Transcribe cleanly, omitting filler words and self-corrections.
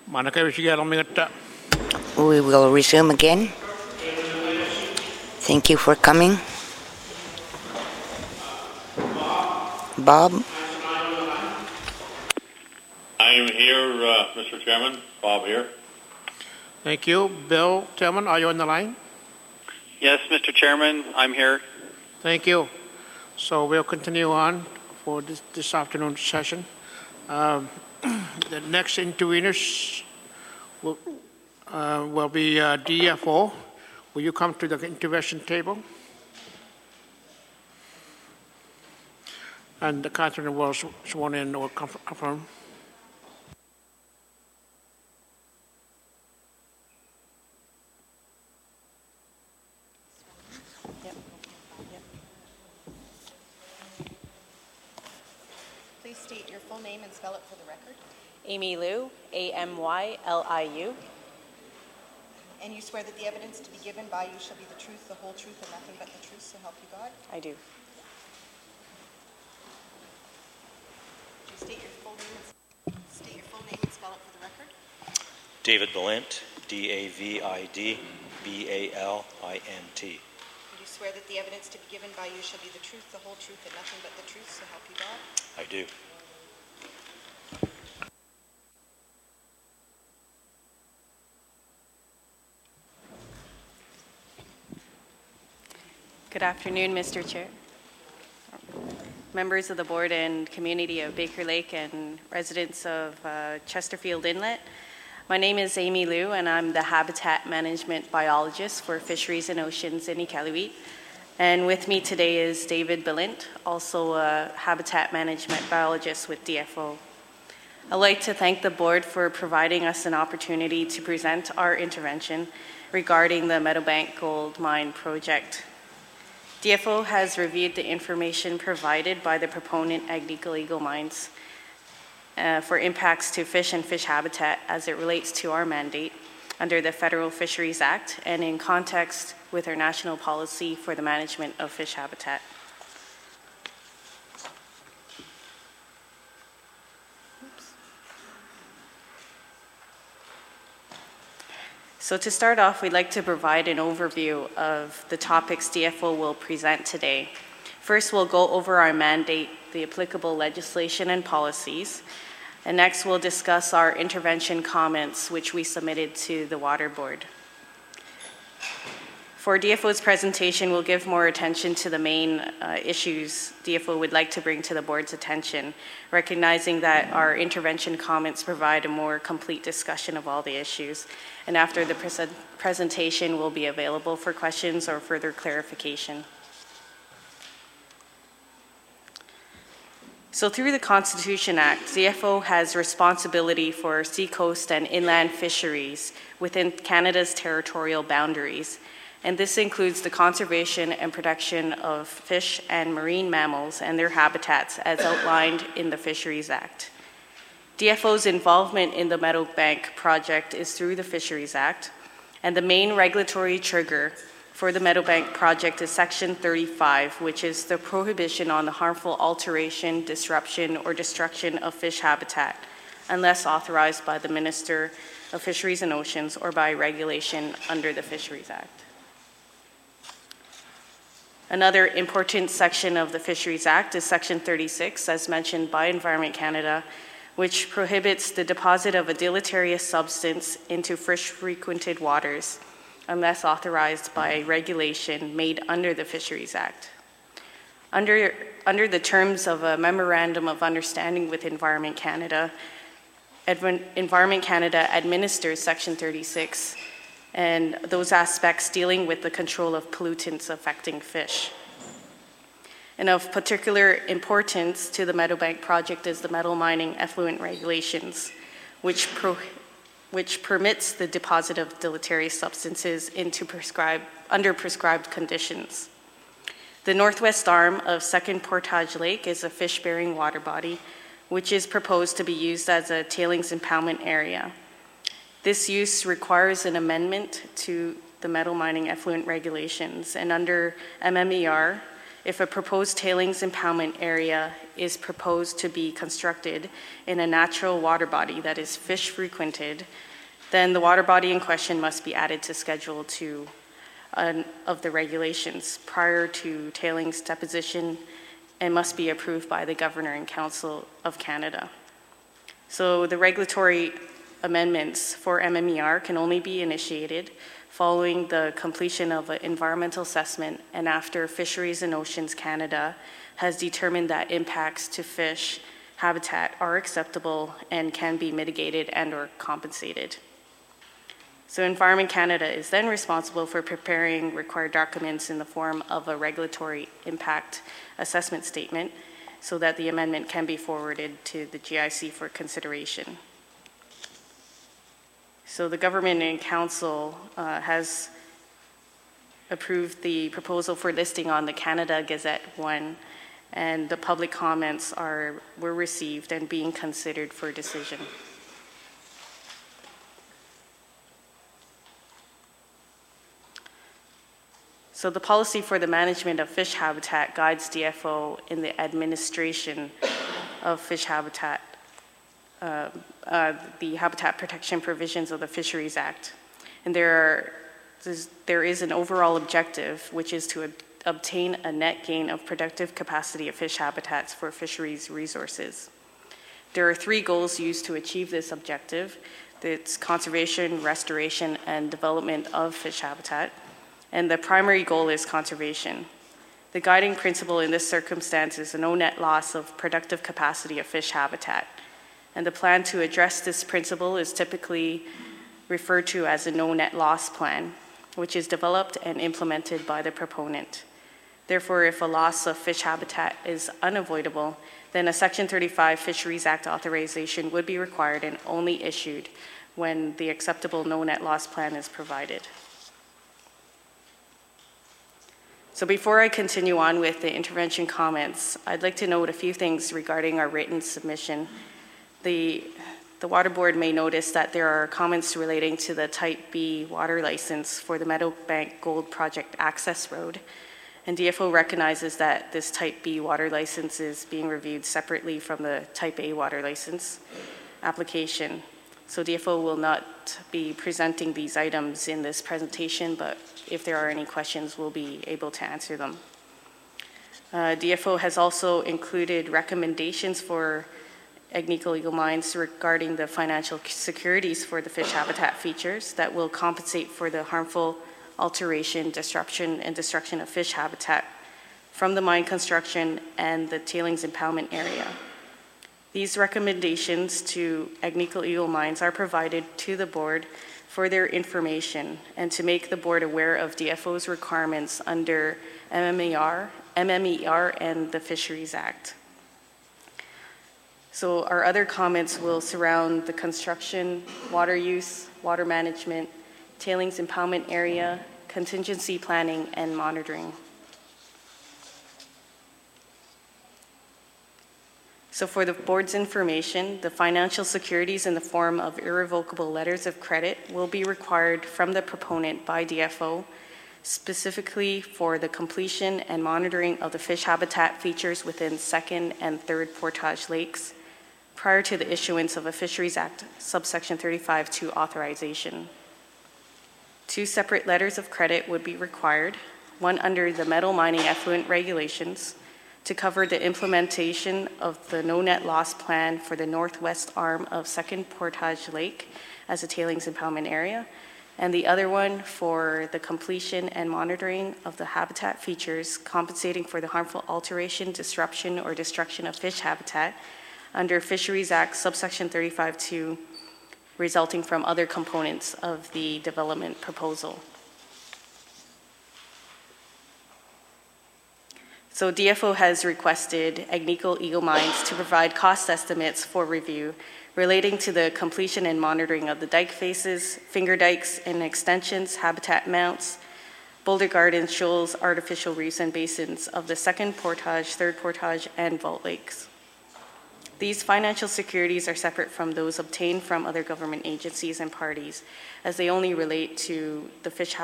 We will resume again. Thank you for coming. Bob? I'm here, Mr. Chairman. Bob here. Thank you. Bill Tillman, are you on the line? Yes, Mr. Chairman, I'm here. Thank you. So we'll continue on for this afternoon's session. The next interveners will be DFO. Will you come to the intervention table? And the Catherine will sworn in or confirm. Please state your full name and spell it for the record. Amy Liu, A-M-Y-L-I-U. And you swear that the evidence to be given by you shall be the truth, the whole truth, and nothing but the truth, so help you God? I do. Would you state your full name and spell it for the record? David Balint, D-A-V-I-D-B-A-L-I-N-T. Would you swear that the evidence to be given by you shall be the truth, the whole truth, and nothing but the truth, so help you God? I do. Good afternoon, Mr. Chair, members of the board and community of Baker Lake and residents of Chesterfield Inlet. My name is Amy Liu and I'm the Habitat Management Biologist for Fisheries and Oceans in Iqaluit. And with me today is David Balint, also a Habitat Management Biologist with DFO. I'd like to thank the board for providing us an opportunity to present our intervention regarding the Meadowbank Gold Mine project. DFO has reviewed the information provided by the proponent Agnico Eagle Mines for impacts to fish and fish habitat as it relates to our mandate under the Federal Fisheries Act and in context with our national policy for the management of fish habitat. So to start off, we'd like to provide an overview of the topics DFO will present today. First, we'll go over our mandate, the applicable legislation and policies. And next, we'll discuss our intervention comments, which we submitted to the Water Board. For DFO's presentation, we'll give more attention to the main issues DFO would like to bring to the board's attention, recognizing that our intervention comments provide a more complete discussion of all the issues. And after the presentation, we'll be available for questions or further clarification. So through the Constitution Act, DFO has responsibility for seacoast and inland fisheries within Canada's territorial boundaries. And this includes the conservation and protection of fish and marine mammals and their habitats as outlined in the Fisheries Act. DFO's involvement in the Meadowbank project is through the Fisheries Act, and the main regulatory trigger for the Meadowbank project is Section 35, which is the prohibition on the harmful alteration, disruption, or destruction of fish habitat, unless authorized by the Minister of Fisheries and Oceans or by regulation under the Fisheries Act. Another important section of the Fisheries Act is Section 36, as mentioned by Environment Canada, which prohibits the deposit of a deleterious substance into fish-frequented waters unless authorized by regulation made under the Fisheries Act. Under the terms of a Memorandum of Understanding with Environment Canada, Environment Canada administers Section 36 and those aspects dealing with the control of pollutants affecting fish. And of particular importance to the Meadowbank project is the metal mining effluent regulations, which permits the deposit of deleterious substances into under prescribed conditions. The northwest arm of Second Portage Lake is a fish-bearing water body, which is proposed to be used as a tailings impoundment area. This use requires an amendment to the metal mining effluent regulations, and under MMER, if a proposed tailings impoundment area is proposed to be constructed in a natural water body that is fish frequented, then the water body in question must be added to Schedule 2 of the regulations prior to tailings deposition and must be approved by the Governor and Council of Canada. So the regulatory amendments for MMER can only be initiated following the completion of an environmental assessment and after Fisheries and Oceans Canada has determined that impacts to fish habitat are acceptable and can be mitigated and/or compensated. So Environment Canada is then responsible for preparing required documents in the form of a regulatory impact assessment statement so that the amendment can be forwarded to the GIC for consideration. So the Government and Council has approved the proposal for listing on the Canada Gazette 1, and the public comments were received and being considered for decision. So the policy for the management of fish habitat guides DFO in the administration of fish habitat, the habitat protection provisions of the Fisheries Act. And there is an overall objective, which is to obtain a net gain of productive capacity of fish habitats for fisheries resources. There are 3 goals used to achieve this objective. It's conservation, restoration, and development of fish habitat. And the primary goal is conservation. The guiding principle in this circumstance is a no net loss of productive capacity of fish habitat. And the plan to address this principle is typically referred to as a no net loss plan, which is developed and implemented by the proponent. Therefore, if a loss of fish habitat is unavoidable, then a Section 35 Fisheries Act authorization would be required and only issued when the acceptable no net loss plan is provided. So before I continue on with the intervention comments, I'd like to note a few things regarding our written submission. The Water Board may notice that there are comments relating to the Type B water license for the Meadowbank Gold Project access road. And DFO recognizes that this Type B water license is being reviewed separately from the Type A water license application. So DFO will not be presenting these items in this presentation, but if there are any questions, we'll be able to answer them. DFO has also included recommendations for Agnico Eagle Mines regarding the financial securities for the fish habitat features that will compensate for the harmful alteration, disruption, and destruction of fish habitat from the mine construction and the tailings impoundment area. These recommendations to Agnico Eagle Mines are provided to the board for their information and to make the board aware of DFO's requirements under MMER, and the Fisheries Act. So our other comments will surround the construction, water use, water management, tailings impoundment area, contingency planning, and monitoring. So for the board's information, the financial securities in the form of irrevocable letters of credit will be required from the proponent by DFO, specifically for the completion and monitoring of the fish habitat features within 2nd and 3rd Portage Lakes prior to the issuance of a Fisheries Act subsection 35(2) authorization. 2 separate letters of credit would be required, one under the metal mining effluent regulations to cover the implementation of the no net loss plan for the northwest arm of 2nd Portage Lake as a tailings impoundment area, and the other one for the completion and monitoring of the habitat features compensating for the harmful alteration, disruption, or destruction of fish habitat under Fisheries Act subsection 35(2) resulting from other components of the development proposal. So DFO has requested Agnico Eagle Mines to provide cost estimates for review relating to the completion and monitoring of the dike faces, finger dikes and extensions, habitat mounts, boulder gardens, shoals, artificial reefs and basins of the 2nd Portage, 3rd Portage, and Vault Lakes. These financial securities are separate from those obtained from other government agencies and parties, as they only relate to the fish